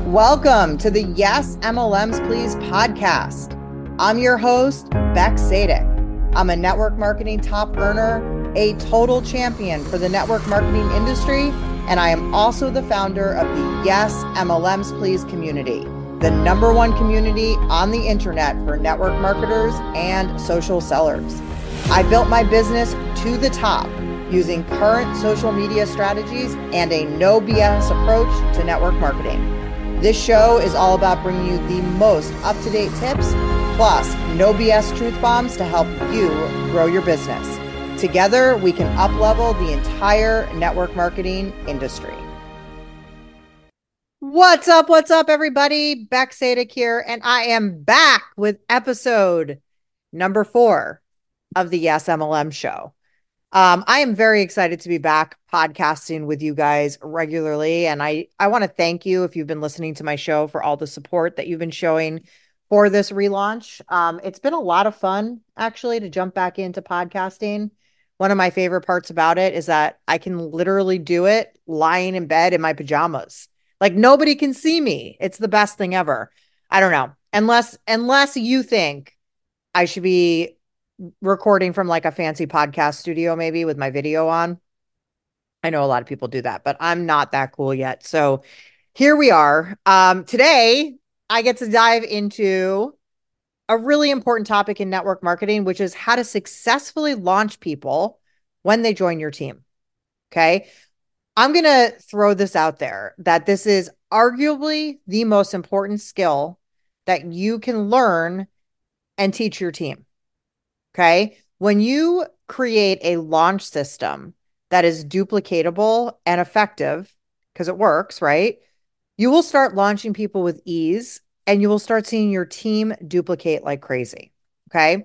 Welcome to the Yes MLMs Please podcast. I'm your host, Beck Sadik. I'm a network marketing top earner, a total champion for the network marketing industry, and I am also the founder of the Yes MLMs Please community, the #1 community on the internet for network marketers and social sellers. I built my business to the top using current social media strategies and a no BS approach to network marketing. This show is all about bringing you the most up-to-date tips, plus no BS truth bombs to help you grow your business. Together, we can up-level the entire network marketing industry. What's up, everybody? Beck Sadik here, and I am back with episode number 4 of the Yes MLM show. I am very excited to be back podcasting with you guys regularly. And I want to thank you if you've been listening to my show for all the support that you've been showing for this relaunch. It's been a lot of fun, actually, to jump back into podcasting. One of my favorite parts about it is that I can literally do it lying in bed in my pajamas. Like nobody can see me. It's the best thing ever. I don't know. Unless you think I should be recording from like a fancy podcast studio, maybe with my video on. I know a lot of people do that, but I'm not that cool yet. So here we are. Today, I get to dive into a really important topic in network marketing, which is how to successfully launch people when they join your team. Okay. I'm going to throw this out there that this is arguably the most important skill that you can learn and teach your team. Okay. When you create a launch system that is duplicatable and effective, because it works, right? You will start launching people with ease and you will start seeing your team duplicate like crazy. Okay.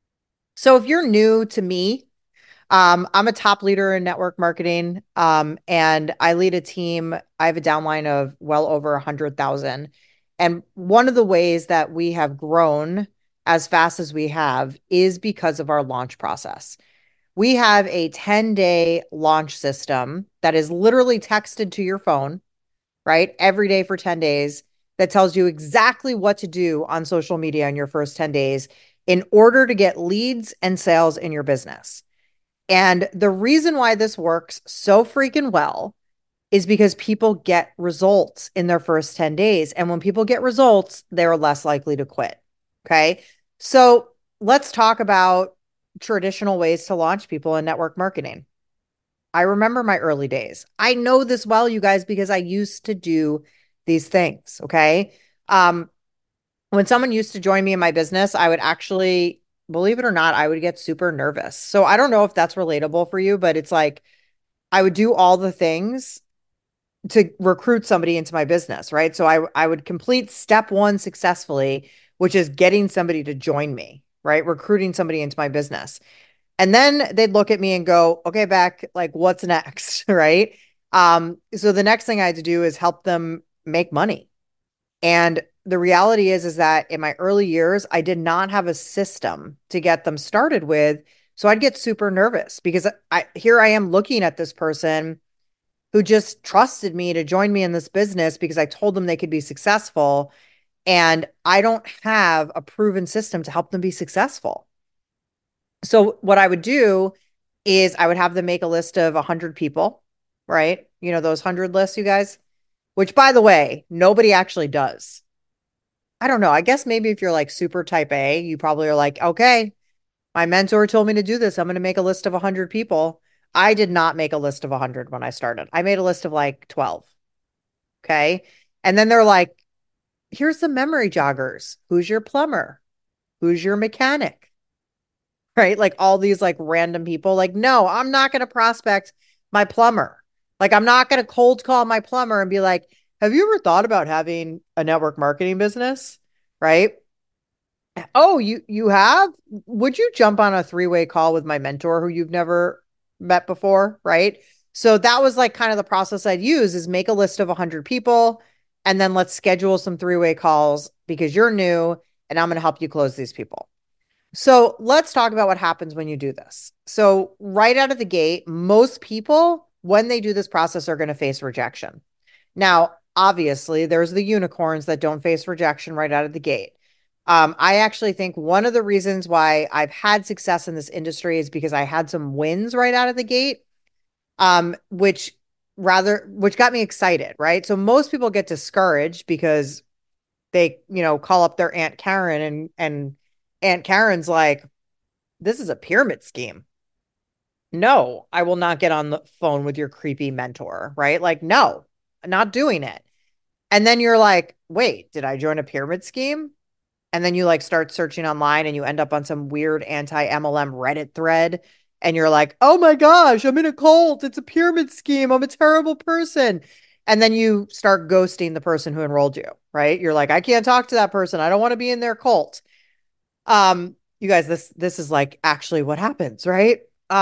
So if you're new to me, I'm a top leader in network marketing, and I lead a team. I have a downline of well over 100,000. And one of the ways that we have grown as fast as we have is because of our launch process. We have a 10-day launch system that is literally texted to your phone, right? Every day for 10 days that tells you exactly what to do on social media in your first 10 days in order to get leads and sales in your business. And the reason why this works so freaking well is because people get results in their first 10 days. And when people get results, they're less likely to quit. Okay. So let's talk about traditional ways to launch people in network marketing. I remember my early days. I know this well, you guys, because I used to do these things. Okay. When someone used to join me in my business, I would actually, believe it or not, I would get super nervous. So I don't know if that's relatable for you, but it's like I would do all the things to recruit somebody into my business, right? So I would complete step 1 successfully, which is getting somebody to join me, right? Recruiting somebody into my business. And then they'd look at me and go, okay, Beck, like what's next, right? So the next thing I had to do is help them make money. And the reality is that in my early years, I did not have a system to get them started with. So I'd get super nervous because here I am looking at this person who just trusted me to join me in this business because I told them they could be successful. And I don't have a proven system to help them be successful. So what I would do is I would have them make a list of 100 people, right? You know, those 100 lists, you guys, which by the way, nobody actually does. I don't know. I guess maybe if you're like super type A, you probably are like, okay, my mentor told me to do this. I'm going to make a list of 100 people. I did not make a list of 100 when I started. I made a list of like 12. Okay. And then they're like, here's the memory joggers. Who's your plumber? Who's your mechanic? Right? Like all these like random people. Like, no, I'm not going to prospect my plumber. Like, I'm not going to cold call my plumber and be like, have you ever thought about having a network marketing business? Right? Oh, you have? Would you jump on a 3-way call with my mentor who you've never met before? Right? So that was like kind of the process I'd use is make a list of 100 people and then let's schedule some 3-way calls because you're new and I'm going to help you close these people. So let's talk about what happens when you do this. So right out of the gate, most people, when they do this process, are going to face rejection. Now, obviously, there's the unicorns that don't face rejection right out of the gate. I actually think one of the reasons why I've had success in this industry is because I had some wins right out of the gate, which got me excited, right? So most people get discouraged because they, call up their Aunt Karen and Aunt Karen's like, this is a pyramid scheme. No, I will not get on the phone with your creepy mentor, right? Like, no, not doing it. And then you're like, wait, did I join a pyramid scheme? And then you like start searching online and you end up on some weird anti-MLM Reddit thread. And you're like, oh my gosh, I'm in a cult. It's a pyramid scheme. I'm a terrible person. And then you start ghosting the person who enrolled you, right? You're like, I can't talk to that person. I don't want to be in their cult. You guys, this is like actually what happens, right?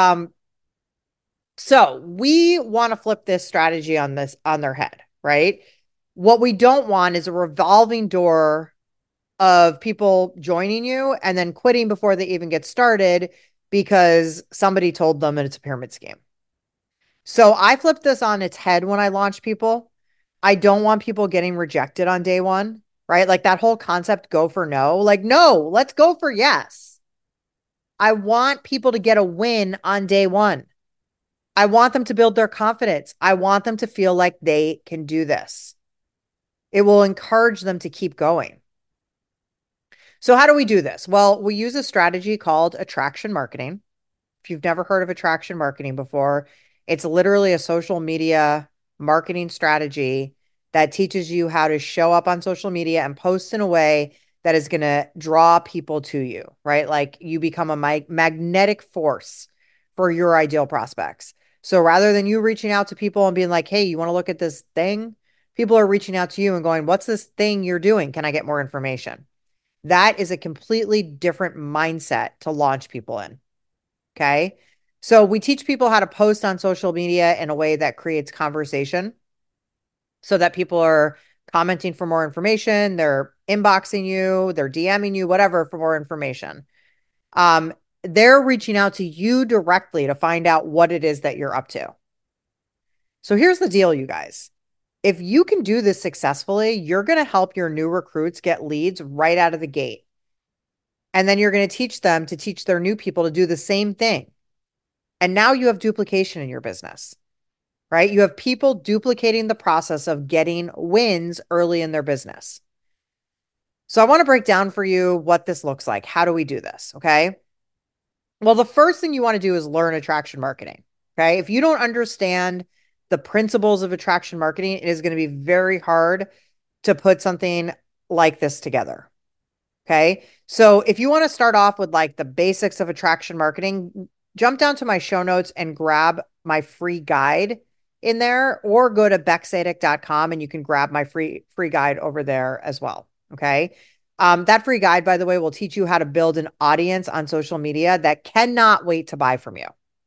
So we want to flip this strategy on their head, right? What we don't want is a revolving door of people joining you and then quitting before they even get started because somebody told them that it's a pyramid scheme. So I flipped this on its head when I launch people. I don't want people getting rejected on day one, right? Like that whole concept, go for no. Like, no, let's go for yes. I want people to get a win on day one. I want them to build their confidence. I want them to feel like they can do this. It will encourage them to keep going. So, how do we do this? Well, we use a strategy called attraction marketing. If you've never heard of attraction marketing before, it's literally a social media marketing strategy that teaches you how to show up on social media and post in a way that is going to draw people to you, right? Like you become a magnetic force for your ideal prospects. So rather than you reaching out to people and being like, hey, you want to look at this thing? People are reaching out to you and going, what's this thing you're doing? Can I get more information? That is a completely different mindset to launch people in. Okay. So we teach people how to post on social media in a way that creates conversation so that people are commenting for more information. They're inboxing you, they're DMing you, whatever, for more information. They're reaching out to you directly to find out what it is that you're up to. So here's the deal, you guys. If you can do this successfully, you're going to help your new recruits get leads right out of the gate. And then you're going to teach them to teach their new people to do the same thing. And now you have duplication in your business, right? You have people duplicating the process of getting wins early in their business. So I want to break down for you what this looks like. How do we do this? Okay. Well, the first thing you want to do is learn attraction marketing. Okay. If you don't understand the principles of attraction marketing, it is going to be very hard to put something like this together. Okay. So if you want to start off with like the basics of attraction marketing, jump down to my show notes and grab my free guide in there, or go to becsadek.com and you can grab my free guide over there as well. Okay. That free guide, by the way, will teach you how to build an audience on social media that cannot wait to buy from you.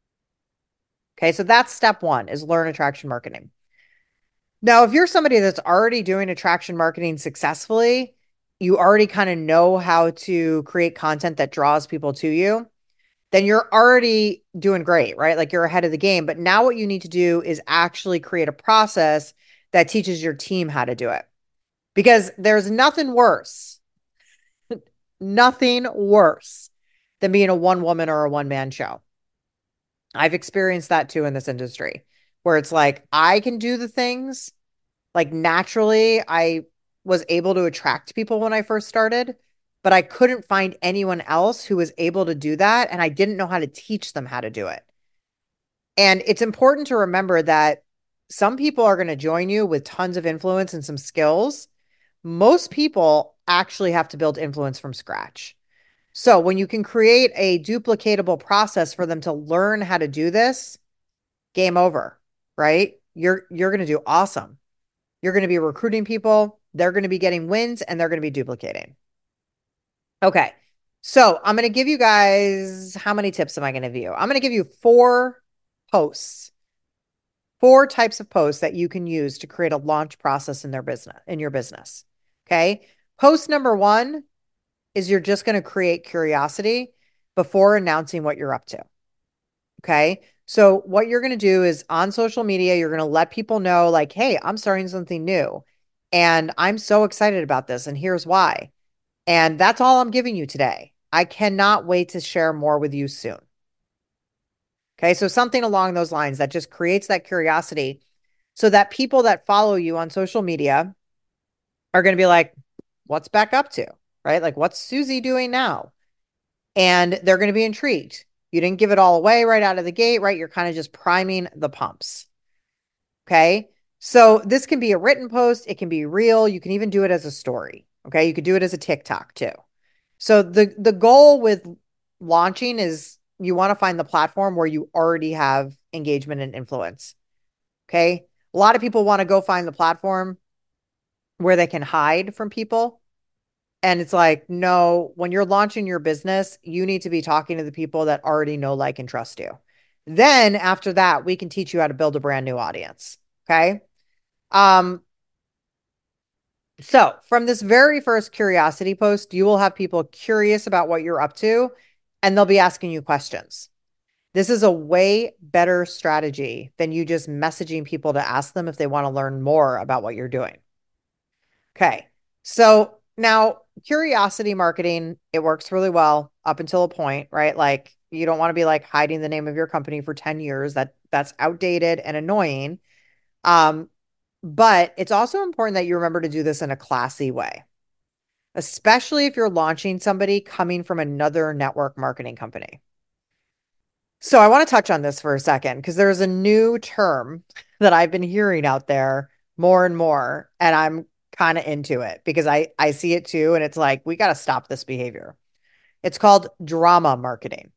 Okay. So that's step one, is learn attraction marketing. Now, if you're somebody that's already doing attraction marketing successfully, you already kind of know how to create content that draws people to you, then you're already doing great, right? Like you're ahead of the game. But now what you need to do is actually create a process that teaches your team how to do it. Because there's nothing worse than being a one woman or a one man show. I've experienced that too in this industry, where it's like, I can do the things like naturally. I was able to attract people when I first started, but I couldn't find anyone else who was able to do that. And I didn't know how to teach them how to do it. And it's important to remember that some people are going to join you with tons of influence and some skills. Most people actually have to build influence from scratch. So when you can create a duplicatable process for them to learn how to do this, game over, right? You're going to do awesome. You're going to be recruiting people, they're going to be getting wins, and they're going to be duplicating. Okay. So I'm going to give you guys, how many tips am I going to give you? I'm going to give you 4 posts, 4 types of posts that you can use to create a launch process in your business. Okay. Post number 1 is you're just going to create curiosity before announcing what you're up to. Okay. So what you're going to do is on social media, you're going to let people know like, hey, I'm starting something new. And I'm so excited about this. And here's why. And that's all I'm giving you today. I cannot wait to share more with you soon. Okay. So something along those lines that just creates that curiosity so that people that follow you on social media are going to be like, what's Beck up to? Right? Like, what's Susie doing now? And they're going to be intrigued. You didn't give it all away right out of the gate, right? You're kind of just priming the pumps. Okay. So this can be a written post, it can be real. You can even do it as a story. Okay. You could do it as a TikTok too. So the goal with launching is you want to find the platform where you already have engagement and influence. Okay. A lot of people want to go find the platform where they can hide from people. And it's like, no, when you're launching your business, you need to be talking to the people that already know, like, and trust you. Then after that, we can teach you how to build a brand new audience. Okay. Um, so from this very first curiosity post, you will have people curious about what you're up to, and they'll be asking you questions. This is a way better strategy than you just messaging people to ask them if they want to learn more about what you're doing. Okay. So now curiosity marketing, it works really well up until a point, right? Like you don't want to be like hiding the name of your company for 10 years. That's outdated and annoying. Um, but it's also important that you remember to do this in a classy way, especially if you're launching somebody coming from another network marketing company. So I want to touch on this for a second because there's a new term that I've been hearing out there more and more, and I'm kind of into it because I see it too, and it's like we got to stop this behavior. It's called drama marketing.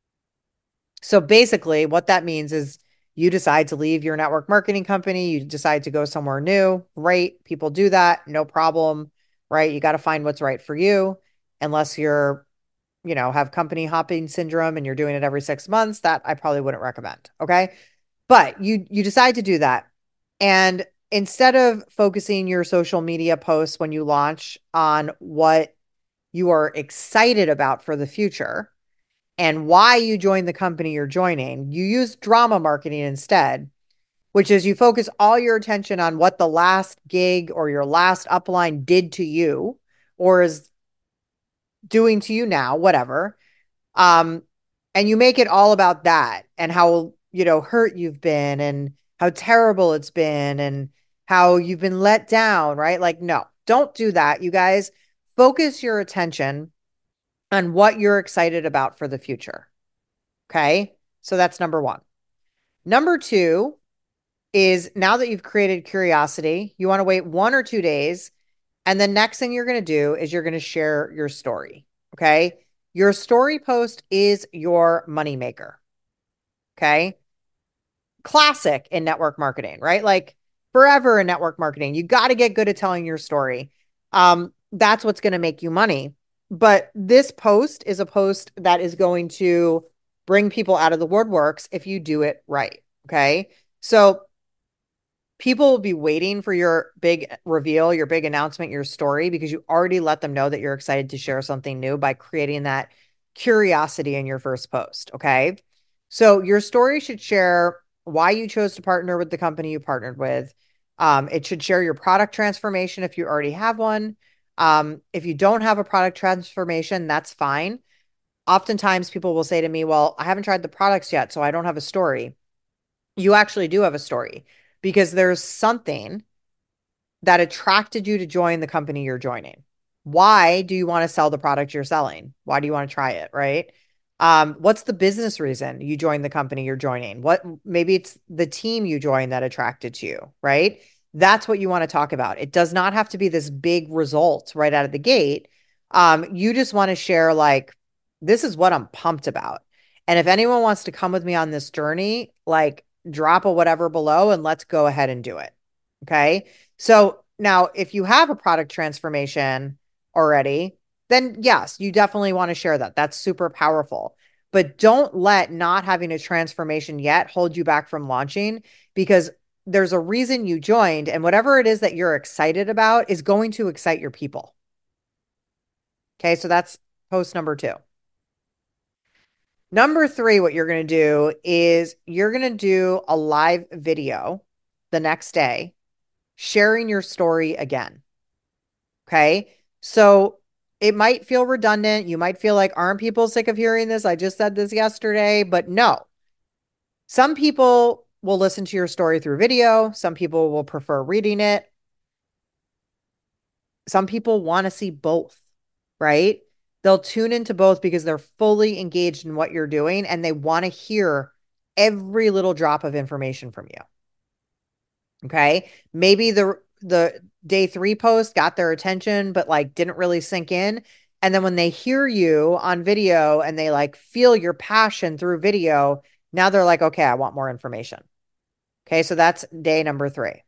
So basically, what that means is you decide to leave your network marketing company, you decide to go somewhere new. Right? People do that, no problem, right? You got to find what's right for you, unless you're have company hopping syndrome and you're doing it every 6 months, that I probably wouldn't recommend. Okay. But you decide to do that. And instead of focusing your social media posts when you launch on what you are excited about for the future and why you joined the company you're joining, you use drama marketing instead, which is you focus all your attention on what the last gig or your last upline did to you or is doing to you now, whatever. Um, and you make it all about that and how, hurt you've been and how terrible it's been and how you've been let down, right? Like, no, don't do that. You guys focus your attention on what you're excited about for the future. Okay. So that's number one. Number two is now that you've created curiosity, you want to wait 1 or 2 days. And the next thing you're going to do is you're going to share your story. Okay. Your story post is your moneymaker. Okay. Classic in network marketing, right? Like forever in network marketing, you got to get good at telling your story. That's what's going to make you money. But this post is a post that is going to bring people out of the woodworks if you do it right. Okay. So people will be waiting for your big reveal, your big announcement, your story, because you already let them know that you're excited to share something new by creating that curiosity in your first post. Okay. So your story should share why you chose to partner with the company you partnered with. It should share your product transformation if you already have one. If you don't have a product transformation, that's fine. Oftentimes people will say to me, well, I haven't tried the products yet, so I don't have a story. You actually do have a story because there's something that attracted you to join the company you're joining. Why do you want to sell the product you're selling? Why do you want to try it, right? What's the business reason you joined the company you're joining? What maybe it's the team you joined that attracted to you, right? That's what you want to talk about. It does not have to be this big result right out of the gate. You just want to share like, this is what I'm pumped about. And if anyone wants to come with me on this journey, like drop a whatever below and let's go ahead and do it. Okay. So now if you have a product transformation already, then yes, you definitely want to share that. That's super powerful. But don't let not having a transformation yet hold you back from launching because there's a reason you joined, and whatever it is that you're excited about is going to excite your people. Okay, so that's post number two. Number three, what you're going to do is you're going to do a live video the next day sharing your story again. Okay. So it might feel redundant. You might feel like, aren't people sick of hearing this? I just said this yesterday, but no. Some people will listen to your story through video. Some people will prefer reading it. Some people want to see both, right? They'll tune into both because they're fully engaged in what you're doing and they want to hear every little drop of information from you. Okay. Maybe the day 3 post got their attention, but like didn't really sink in. And then when they hear you on video and they like feel your passion through video, now they're like, okay, I want more information. Okay. So that's day number 3.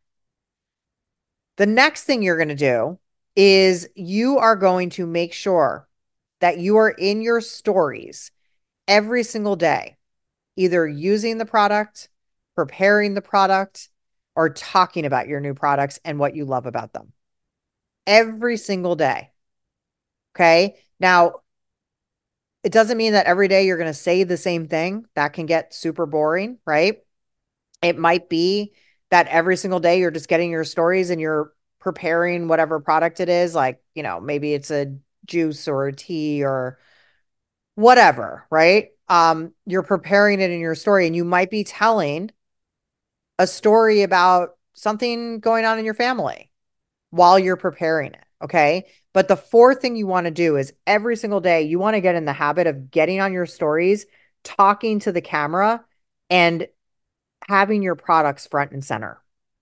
The next thing you're going to do is you are going to make sure that you are in your stories every single day, either using the product, preparing the product, or talking about your new products and what you love about them every single day. Okay. Now, it doesn't mean that every day you're going to say the same thing. That can get super boring, right? It might be that every single day you're just getting your stories and you're preparing whatever product it is. Like, maybe it's a juice or a tea or whatever, right? You're preparing it in your story and you might be telling a story about something going on in your family while you're preparing it. Okay. But the 4th thing you want to do is every single day, you want to get in the habit of getting on your stories, talking to the camera, and having your products front and center.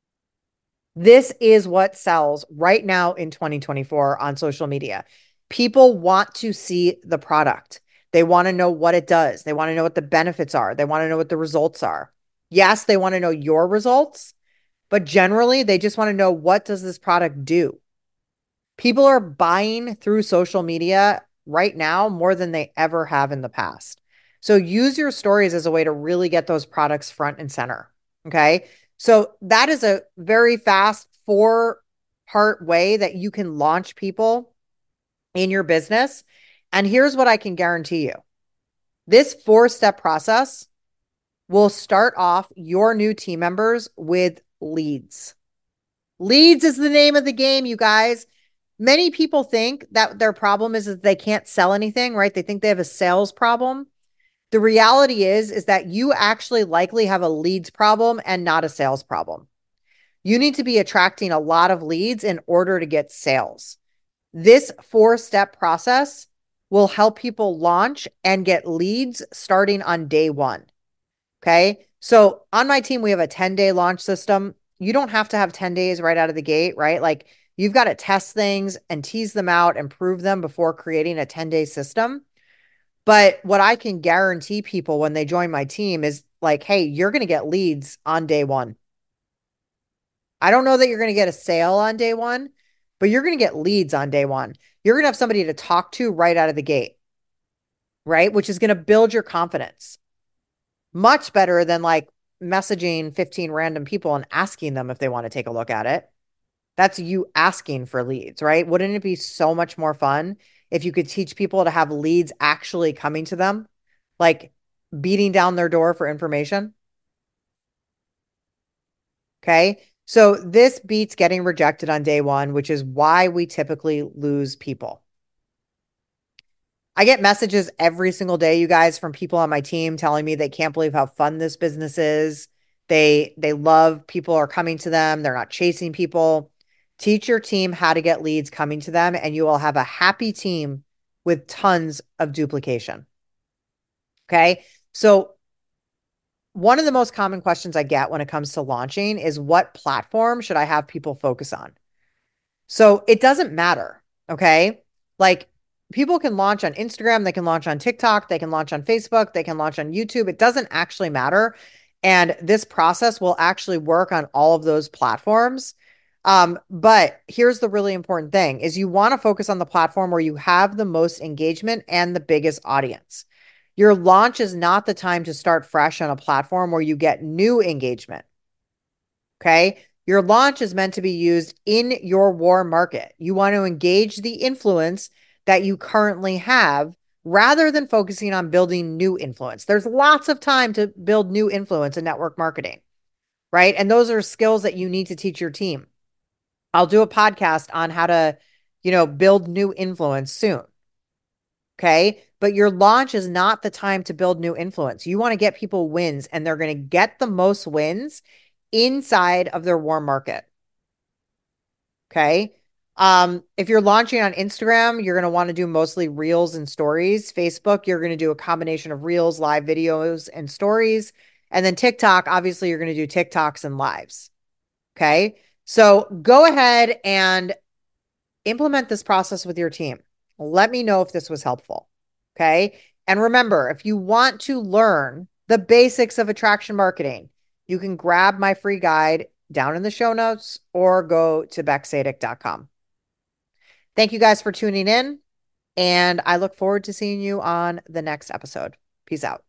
This is what sells right now in 2024 on social media. People want to see the product. They want to know what it does. They want to know what the benefits are. They want to know what the results are. Yes, they want to know your results, but generally they just want to know, what does this product do? People are buying through social media right now more than they ever have in the past. So use your stories as a way to really get those products front and center. Okay. So that is a very fast 4-part way that you can launch people in your business. And here's what I can guarantee you. This 4-step process will start off your new team members with leads. Leads is the name of the game, you guys. Many people think that their problem is that they can't sell anything, right? They think they have a sales problem. The reality is that you actually likely have a leads problem and not a sales problem. You need to be attracting a lot of leads in order to get sales. This 4-step process will help people launch and get leads starting on day 1. Okay. So on my team, we have a 10-day launch system. You don't have to have 10 days right out of the gate, right? Like, you've got to test things and tease them out and prove them before creating a 10-day system. But what I can guarantee people when they join my team is like, hey, you're going to get leads on day 1. I don't know that you're going to get a sale on day 1, but you're going to get leads on day 1. You're going to have somebody to talk to right out of the gate, right? Which is going to build your confidence. Much better than like messaging 15 random people and asking them if they want to take a look at it. That's you asking for leads, right? Wouldn't it be so much more fun if you could teach people to have leads actually coming to them, like beating down their door for information? Okay. So this beats getting rejected on day 1, which is why we typically lose people. I get messages every single day, you guys, from people on my team telling me they can't believe how fun this business is. They love people are coming to them. They're not chasing people. Teach your team how to get leads coming to them, and you will have a happy team with tons of duplication. Okay. So one of the most common questions I get when it comes to launching is, what platform should I have people focus on? So it doesn't matter. Okay. Like, people can launch on Instagram, they can launch on TikTok, they can launch on Facebook, they can launch on YouTube. It doesn't actually matter. And this process will actually work on all of those platforms. But here's the really important thing is you want to focus on the platform where you have the most engagement and the biggest audience. Your launch is not the time to start fresh on a platform where you get new engagement. Okay. Your launch is meant to be used in your warm market. You want to engage the influence that you currently have rather than focusing on building new influence. There's lots of time to build new influence in network marketing, right? And those are skills that you need to teach your team. I'll do a podcast on how to, build new influence soon. Okay. But your launch is not the time to build new influence. You want to get people wins, and they're going to get the most wins inside of their warm market. Okay. If you're launching on Instagram, you're going to want to do mostly reels and stories. Facebook, you're going to do a combination of reels, live videos, and stories. And then TikTok, obviously, you're going to do TikToks and lives. Okay. So go ahead and implement this process with your team. Let me know if this was helpful. Okay. And remember, if you want to learn the basics of attraction marketing, you can grab my free guide down in the show notes or go to becsadik.com. Thank you guys for tuning in, and I look forward to seeing you on the next episode. Peace out.